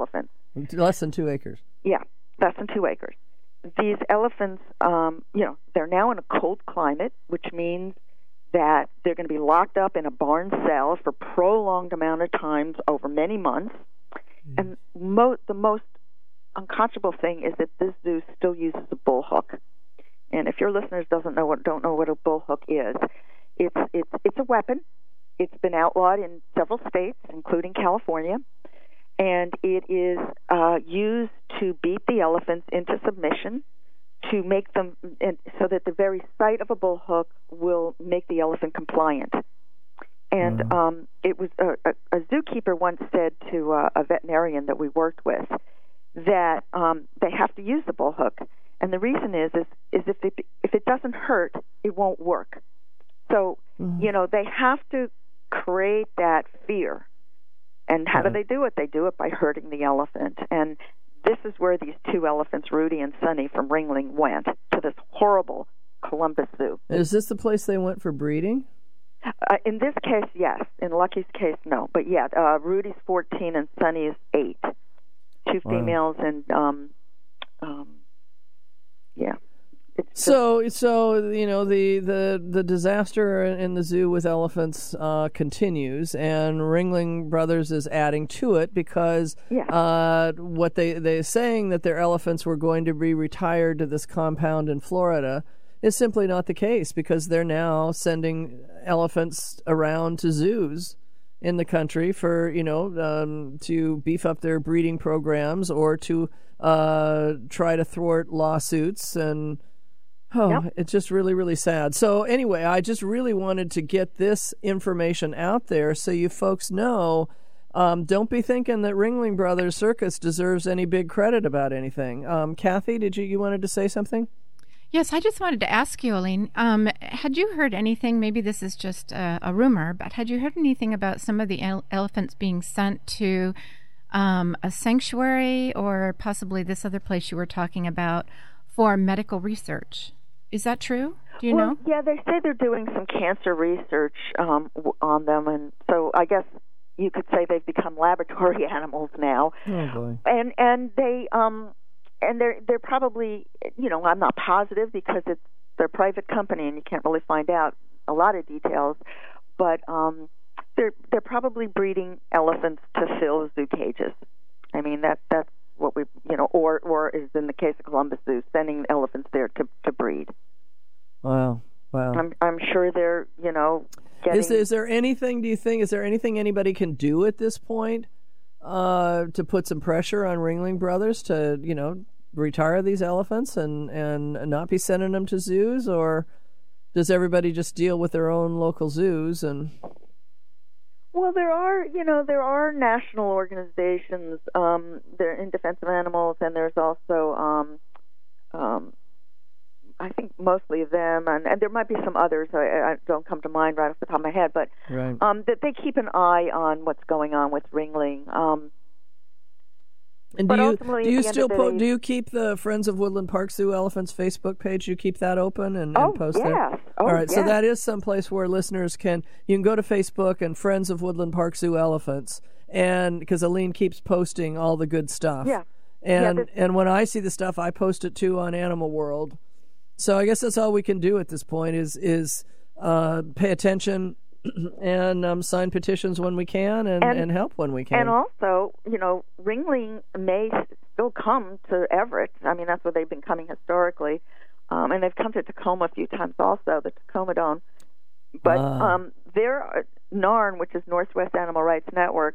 Less than two acres. Yeah, less than two acres. These elephants, um, you know, they're now in a cold climate, which means that they're going to be locked up in a barn cell for prolonged amount of times over many months. Mm. And mo- the most unconscionable thing is that this zoo still uses a bullhook. And if your listeners doesn't know what don't know what a bullhook is, it's it's it's a weapon. It's been outlawed in several states, including California, and it is uh, used to beat the elephants into submission, to make them, and so that the very sight of a bullhook will make the elephant compliant. And mm. um, it was a, a, a zookeeper once said to uh, a veterinarian that we worked with that um, they have to use the bullhook, and the reason is is, is if it if it doesn't hurt, it won't work. So mm. you know they have to create that fear. And how right. do they do it? They do it by hurting the elephant. And this is where these two elephants, Rudy and Sunny from Ringling, went to this horrible Columbus Zoo. Is this the place they went for breeding? Uh, in this case, yes. In Lucky's case, no. But yeah, uh, Rudy's fourteen and Sunny's eight. Two females wow. and, um, um, yeah. It's so, so you know, the, the, the disaster in the zoo with elephants uh, continues, and Ringling Brothers is adding to it because yeah. uh, what they they're saying that their elephants were going to be retired to this compound in Florida is simply not the case, because they're now sending elephants around to zoos in the country for, you know, um, to beef up their breeding programs or to uh, try to thwart lawsuits. And oh, yep. It's just really, really sad. So anyway, I just really wanted to get this information out there so you folks know. Um, don't be thinking that Ringling Brothers Circus deserves any big credit about anything. Um, Kathy, did you you wanted to say something? Yes, I just wanted to ask you, Aline, um, had you heard anything, maybe this is just a, a rumor, but had you heard anything about some of the ele- elephants being sent to um, a sanctuary or possibly this other place you were talking about for medical research? Is that true? Do you well, know? Yeah, they say they're doing some cancer research um, w- on them, and so I guess you could say they've become laboratory animals now. Oh boy! And and they um and they're they're probably, you know, I'm not positive because it's their private company and you can't really find out a lot of details, but um they're they're probably breeding elephants to fill zoo cages. I mean that that's what we, you know, or or is in the case of Columbus Zoo, sending elephants there to, to breed. Wow, wow. I'm I'm sure they're, you know, getting... Is is there anything? Do you think is there anything anybody can do at this point uh, to put some pressure on Ringling Brothers to, you know, retire these elephants and and not be sending them to zoos, or does everybody just deal with their own local zoos and? Well, there are, you know, there are national organizations. Um, they're in defense of animals, and there's also, um, um, I think, mostly them, and, and there might be some others. I, I don't come to mind right off the top of my head, but right. um, that they keep an eye on what's going on with Ringling. Um, and do you do you still po- do you keep the Friends of Woodland Park Zoo Elephants Facebook page? You keep that open and, oh, and post yes. there? Oh, all right, yes. so that is someplace where listeners can, you can go to Facebook and Friends of Woodland Park Zoo Elephants, and because Aline keeps posting all the good stuff. Yeah. And yeah, and when I see the stuff, I post it too on Animal World. So I guess that's all we can do at this point is is uh, pay attention and um, sign petitions when we can and, and, and help when we can. And also, you know, Ringling may still come to Everett. I mean, that's where they've been coming historically. Um, and they've come to Tacoma a few times also, the Tacoma Dome. But ah. um, their N A R N, which is Northwest Animal Rights Network,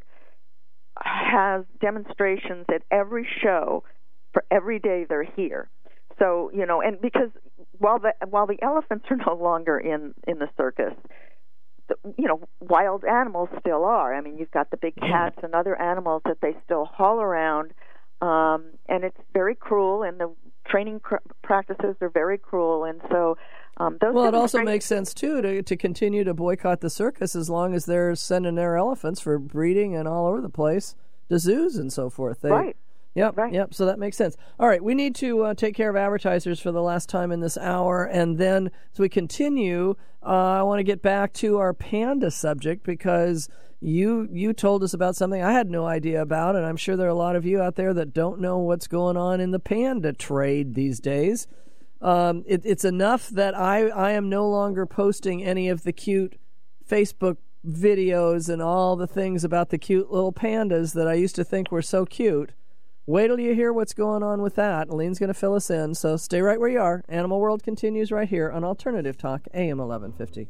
has demonstrations at every show for every day they're here. So, you know, and because while the while the elephants are no longer in, in the circus, the, you know, wild animals still are. I mean, you've got the big cats and other animals that they still haul around, um, and it's very cruel, and the training cr- practices are very cruel, and so um, those. Well, it also makes sense too to to continue to boycott the circus as long as they're sending their elephants for breeding and all over the place to zoos and so forth. They, right. Yep, Right. yep, so that makes sense. All right, we need to uh, take care of advertisers for the last time in this hour, and then as we continue, uh, I want to get back to our panda subject because you you told us about something I had no idea about, and I'm sure there are a lot of you out there that don't know what's going on in the panda trade these days. Um, it, it's enough that I, I am no longer posting any of the cute Facebook videos and all the things about the cute little pandas that I used to think were so cute. Wait till you hear what's going on with that. Lean's going to fill us in, so stay right where you are. Animal World continues right here on Alternative Talk, A M eleven fifty.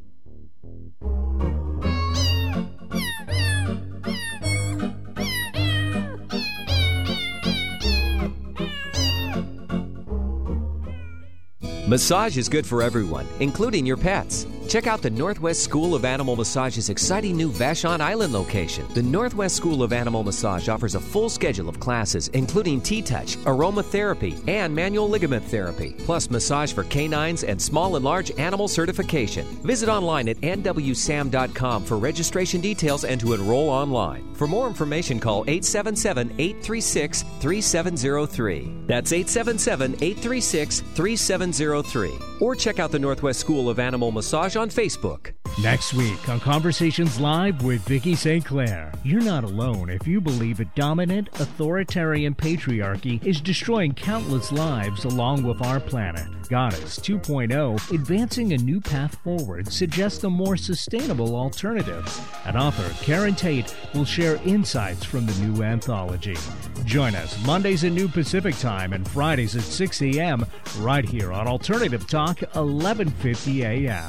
Massage is good for everyone, including your pets. Check out the Northwest School of Animal Massage's exciting new Vashon Island location. The Northwest School of Animal Massage offers a full schedule of classes, including T-Touch, aromatherapy, and manual ligament therapy, plus massage for canines and small and large animal certification. Visit online at N W S A M dot com for registration details and to enroll online. For more information, call eight seven seven, eight three six, three seven zero three. That's eight seven seven, eight three six, three seven zero three. Or check out the Northwest School of Animal Massage on Facebook. Next week on Conversations Live with Vicki Saint Clair. You're not alone if you believe a dominant, authoritarian patriarchy is destroying countless lives along with our planet. Goddess two point oh, advancing a new path forward, suggests a more sustainable alternative. And author Karen Tate will share insights from the new anthology. Join us Mondays at noon Pacific Time and Fridays at six a.m. right here on Alternative Talk, eleven fifty a.m.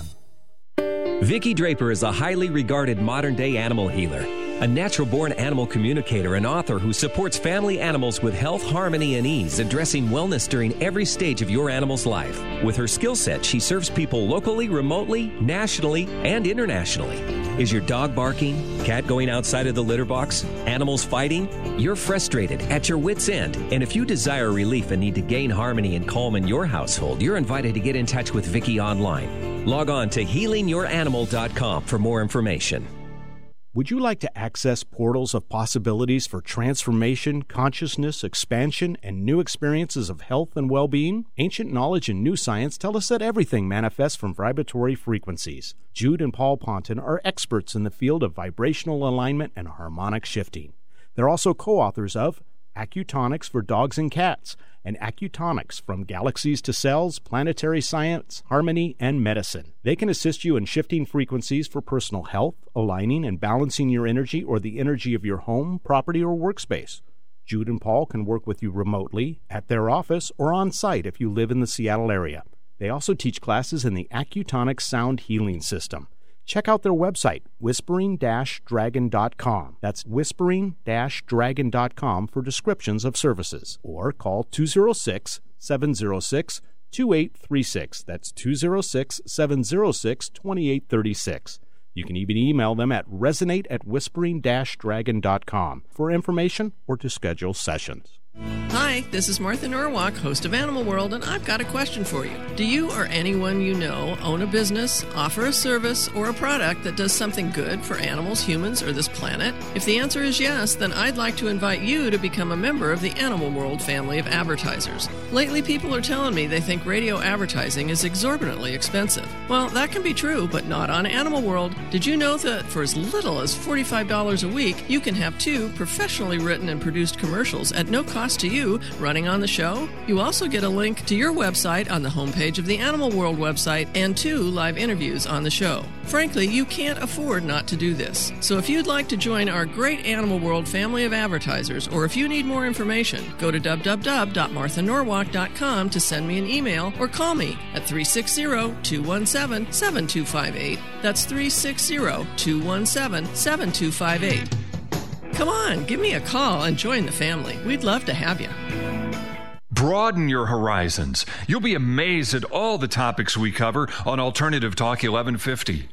Vicki Draper is a highly regarded modern-day animal healer, a natural-born animal communicator and author who supports family animals with health, harmony, and ease, addressing wellness during every stage of your animal's life. With her skill set, she serves people locally, remotely, nationally, and internationally. Is your dog barking? Cat going outside of the litter box? Animals fighting? You're frustrated, at your wit's end, and if you desire relief and need to gain harmony and calm in your household, you're invited to get in touch with Vicki online. Log on to healing your animal dot com for more information. Would you like to access portals of possibilities for transformation, consciousness, expansion, and new experiences of health and well-being? Ancient knowledge and new science tell us that everything manifests from vibratory frequencies. Jude and Paul Ponton are experts in the field of vibrational alignment and harmonic shifting. They're also co-authors of Acutonics for Dogs and Cats, and Acutonics from Galaxies to Cells, Planetary Science, Harmony, and Medicine. They can assist you in shifting frequencies for personal health, aligning and balancing your energy or the energy of your home, property, or workspace. Jude and Paul can work with you remotely, at their office, or on site if you live in the Seattle area. They also teach classes in the Acutonics Sound Healing System. Check out their website, whispering dash dragon dot com. That's whispering dash dragon dot com for descriptions of services. Or call two oh six, seven oh six, two eight three six. That's two oh six, seven oh six, two eight three six. You can even email them at resonate at whispering dash dragon dot com for information or to schedule sessions. Hi, this is Martha Norwalk, host of Animal World, and I've got a question for you. Do you or anyone you know own a business, offer a service, or a product that does something good for animals, humans, or this planet? If the answer is yes, then I'd like to invite you to become a member of the Animal World family of advertisers. Lately, people are telling me they think radio advertising is exorbitantly expensive. Well, that can be true, but not on Animal World. Did you know that for as little as forty-five dollars a week, you can have two professionally written and produced commercials at no cost to you running on the show? You also get a link to your website on the homepage of the Animal World website and two live interviews on the show. Frankly, you can't afford not to do this. So if you'd like to join our great Animal World family of advertisers, or if you need more information, go to w w w dot martha norwalk dot com to send me an email or call me at three six zero, two one seven, seven two five eight. That's three six zero, two one seven, seven two five eight. Come on, give me a call and join the family. We'd love to have you. Broaden your horizons. You'll be amazed at all the topics we cover on Alternative Talk eleven fifty.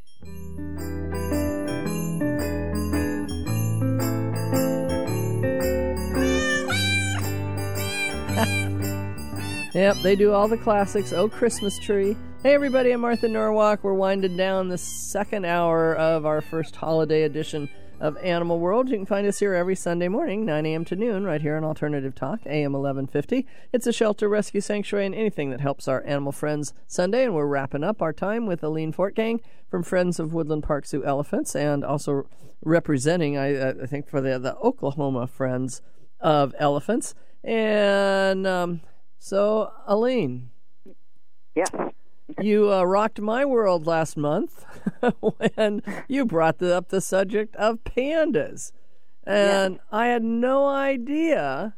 Yep, they do all the classics. Oh, Christmas Tree. Hey everybody, I'm Martha Norwalk. We're winding down the second hour of our first holiday edition of Animal World. You can find us here every Sunday morning, nine a.m. to noon, right here on Alternative Talk, A M eleven fifty. It's a shelter, rescue, sanctuary, and anything that helps our animal friends Sunday. And we're wrapping up our time with Aline Fortgang from Friends of Woodland Park Zoo Elephants, and also representing, I, I think, for the, the Oklahoma Friends of Elephants. And um, so, Aline. Yes. You uh, rocked my world last month when you brought the, up the subject of pandas. And yeah. I had no idea,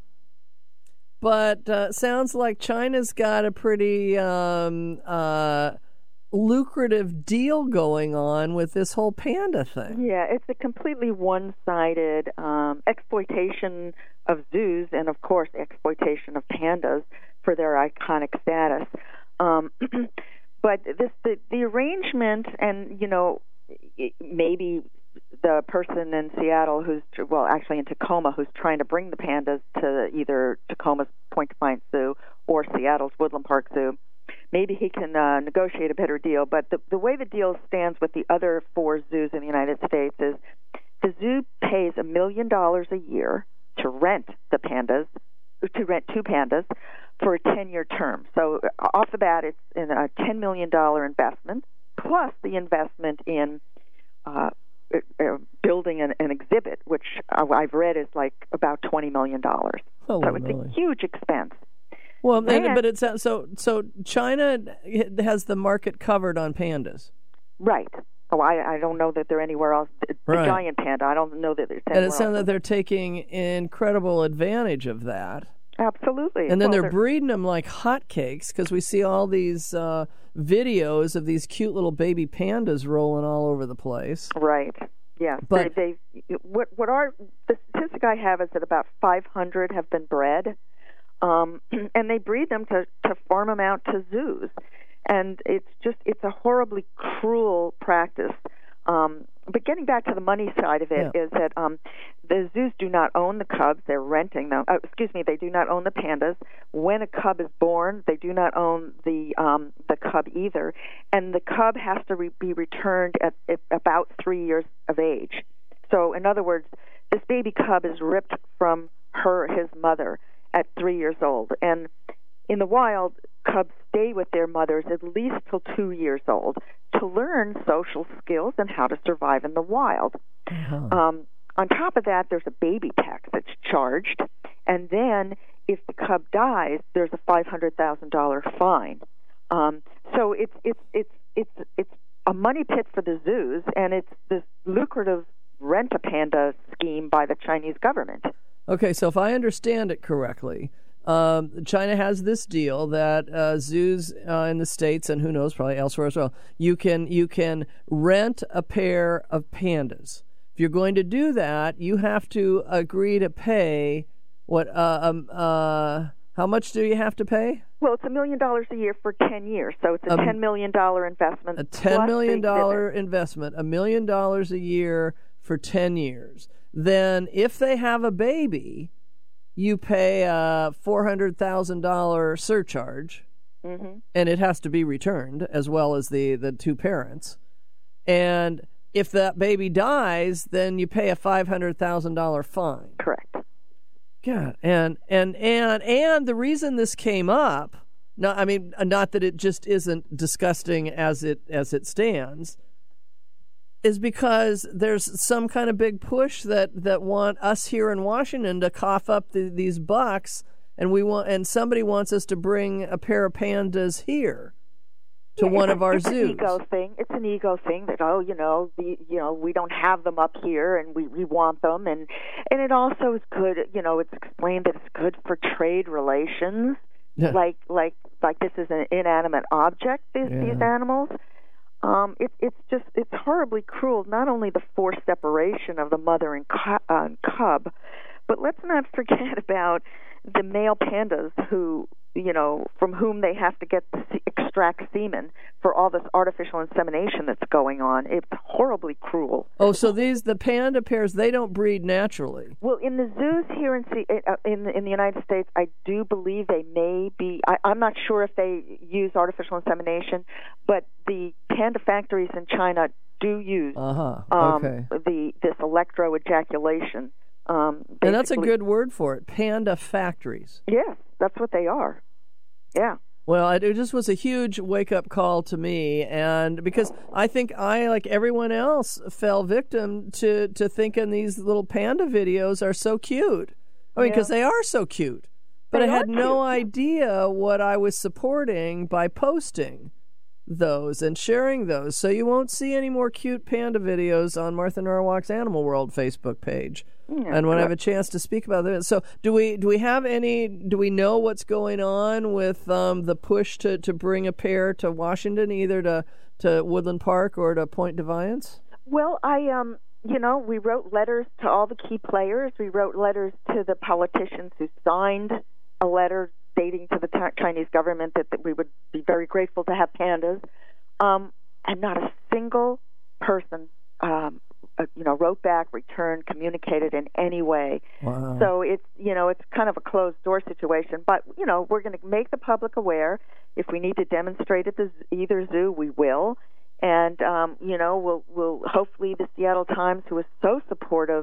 but uh, sounds like China's got a pretty um, uh, lucrative deal going on with this whole panda thing. Yeah, it's a completely one-sided um, exploitation of zoos and, of course, exploitation of pandas for their iconic status. Um But this the, the arrangement, and, you know, maybe the person in Seattle who's, well, actually in Tacoma, who's trying to bring the pandas to either Tacoma's Point Defiance Zoo or Seattle's Woodland Park Zoo, maybe he can uh, negotiate a better deal. But the, the way the deal stands with the other four zoos in the United States is the zoo pays a million dollars a year to rent the pandas, to rent two pandas, for a ten-year term. So off the bat, it's in a ten million dollars investment, plus the investment in uh, uh, building an, an exhibit, which I've read is like about twenty million dollars. Oh, so it's really? a huge expense. Well, and, and, but it's so so China has the market covered on pandas. Right. Oh, I, I don't know that they're anywhere else. The right. giant panda, I don't know that there's anywhere And it sounds else. that they're taking incredible advantage of that. Absolutely. And then well, they're, they're breeding them like hotcakes, because we see all these uh, videos of these cute little baby pandas rolling all over the place. Right. Yeah. But they, they, what what are the statistic I have is that about five hundred have been bred, um, and they breed them to to farm them out to zoos, and it's just it's a horribly cruel practice. Um, but getting back to the money side of it, yeah. is that um, the zoos do not own the cubs; they're renting them. Uh, excuse me, they do not own the pandas. When a cub is born, they do not own the um, the cub either, and the cub has to re- be returned at, at about three years of age. So, in other words, this baby cub is ripped from her his mother at three years old, and in the wild, cubs stay with their mothers at least till two years old to learn social skills and how to survive in the wild. Uh-huh. Um, on top of that, there's a baby tax that's charged, and then if the cub dies, there's a five hundred thousand dollars fine. Um, so it's it's it's it's it's a money pit for the zoos, and it's this lucrative rent-a-panda scheme by the Chinese government. Okay, so if I understand it correctly, Um, China has this deal that uh, zoos uh, in the States, and who knows, probably elsewhere as well, you can you can rent a pair of pandas. If you're going to do that, you have to agree to pay what? Uh, um, uh, how much do you have to pay? Well, it's a million dollars a year for ten years, so it's a um, ten million dollar investment. A ten million dollar investment, a million dollars a year for ten years. Then, if they have a baby, you pay a four hundred thousand dollars surcharge, mm-hmm. and it has to be returned, as well as the, the two parents. And if that baby dies, then you pay a five hundred thousand dollars fine. Correct. God, and, and, and, and the reason this came up, not, I mean, not that it just isn't disgusting as it as it stands, is because there's some kind of big push that, that want us here in Washington to cough up the, these bucks, and we want and somebody wants us to bring a pair of pandas here to yeah, one of our it's zoos. It's an ego thing. It's an ego thing that oh, you know, the, you know, we don't have them up here, and we, we want them, and and it also is good. You know, it's explained that it's good for trade relations. Yeah. Like like like this is an inanimate object. These yeah. these animals. Um, it, it's just, it's horribly cruel, not only the forced separation of the mother and cu- uh, cub, but let's not forget about the male pandas who, you know, from whom they have to get the se- extract semen for all this artificial insemination that's going on. It's horribly cruel. Oh, so these the panda pairs, they don't breed naturally. Well, in the zoos here in C- uh, in in the United States, I do believe they may be. I, I'm not sure if they use artificial insemination, but the panda factories in China do use uh-huh. um, okay. the this electroejaculation. Um, and that's a good word for it, panda factories. Yes, that's what they are. Yeah. Well, it just was a huge wake-up call to me, and because I think I, like everyone else, fell victim to, to thinking these little panda videos are so cute. I mean, because yeah. they are so cute. But they I had no cute. idea what I was supporting by posting those and sharing those. So you won't see any more cute panda videos on Martha Norwalk's Animal World Facebook page. Yeah, and when I have a chance to speak about it. So do we do we have any, do we know what's going on with um, the push to, to bring a pair to Washington, either to, to Woodland Park or to Point Defiance? Well, I, um, you know, we wrote letters to all the key players. We wrote letters to the politicians who signed a letter stating to the Chinese government that, that we would be very grateful to have pandas. Um, and not a single person um Uh, you know, wrote back, returned, communicated in any way. Wow. So it's, you know, it's kind of a closed door situation. But, you know, we're going to make the public aware. If we need to demonstrate at the, either zoo, we will. And, um, you know, we'll, we'll hopefully the Seattle Times, who is so supportive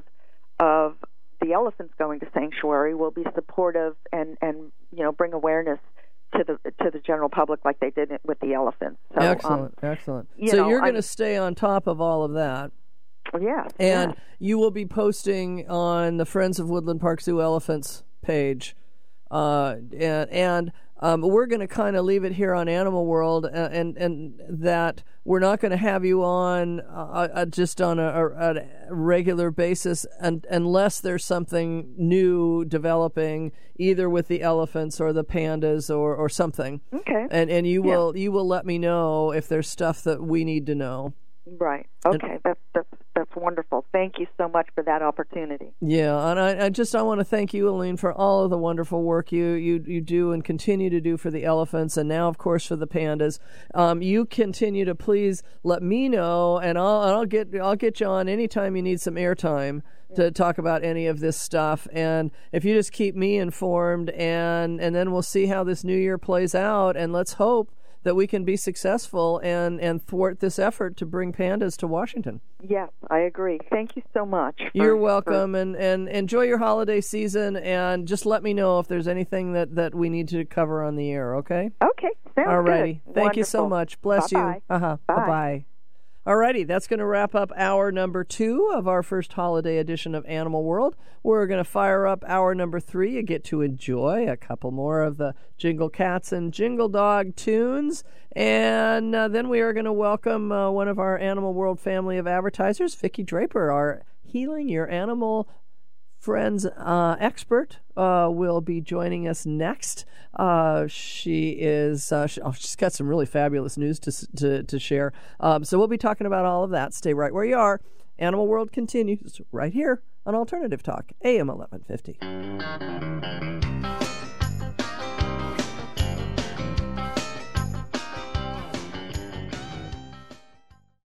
of the elephants going to sanctuary, will be supportive and, and you know, bring awareness to the to the general public like they did with the elephants. So, excellent, um, excellent. You so know, you're going to I'm, stay on top of all of that. Yeah. And yeah. you will be posting on the Friends of Woodland Park Zoo Elephants page. Uh, and and um, we're going to kind of leave it here on Animal World, and, and, and that we're not going to have you on uh, uh, just on a, a, a regular basis un, unless there's something new developing, either with the elephants or the pandas or, or something. Okay. And and you yeah. will you will let me know if there's stuff that we need to know. Right. Okay. That's that's that's wonderful. Thank you so much for that opportunity. Yeah, and I, I just I want to thank you, Aline, for all of the wonderful work you, you, you do and continue to do for the elephants, and now, of course, for the pandas. Um, you continue to please let me know, and I'll I'll get I'll get you on anytime you need some airtime to talk about any of this stuff. And if you just keep me informed, and and then we'll see how this new year plays out, and let's hope that we can be successful and, and thwart this effort to bring pandas to Washington. Yes, I agree. Thank you so much. For, You're welcome, for... and, and enjoy your holiday season, and just let me know if there's anything that, that we need to cover on the air, okay? Okay, sounds All righty. good. Thank Wonderful. you so much. Bless Bye-bye. you. Uh-huh. Bye. Bye-bye. All righty, that's going to wrap up hour number two of our first holiday edition of Animal World. We're going to fire up hour number three. You get to enjoy a couple more of the Jingle Cats and Jingle Dog tunes. And uh, then we are going to welcome uh, one of our Animal World family of advertisers, Vicki Draper, our Healing Your Animal Friends uh, expert, uh, will be joining us next. Uh, she is uh, she, oh, she's got some really fabulous news to to, to share. Um, so we'll be talking about all of that. Stay right where you are. Animal World continues right here on Alternative Talk, A M eleven fifty.